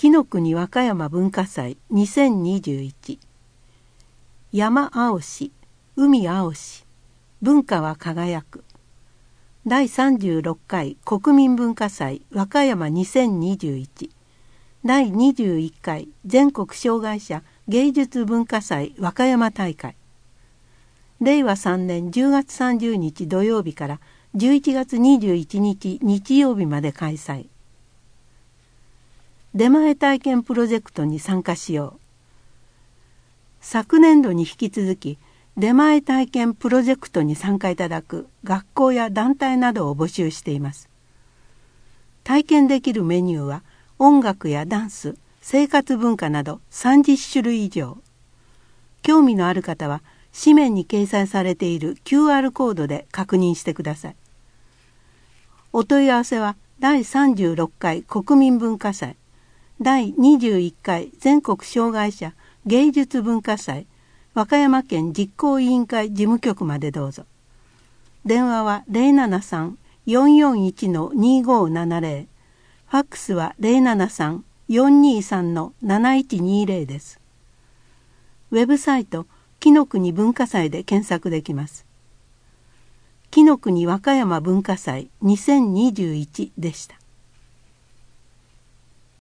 紀の国和歌山文化祭2021。山青し、海青し、文化は輝く。第36回国民文化祭和歌山2021。第21回全国障害者芸術文化祭和歌山大会。令和3年10月30日土曜日から11月21日日曜日まで開催。出前体験プロジェクトに参加しよう。昨年度に引き続き出前体験プロジェクトに参加いただく学校や団体などを募集しています。体験できるメニューは音楽やダンス、生活文化など30種類以上。興味のある方は紙面に掲載されている QR コードで確認してください。お問い合わせは第36回国民文化祭、第21回全国障害者芸術文化祭和歌山県実行委員会事務局までどうぞ。電話は 073-441-2570、ファックスは 073-423-7120 です。ウェブサイト紀の国文化祭で検索できます。紀の国和歌山文化祭2021でした。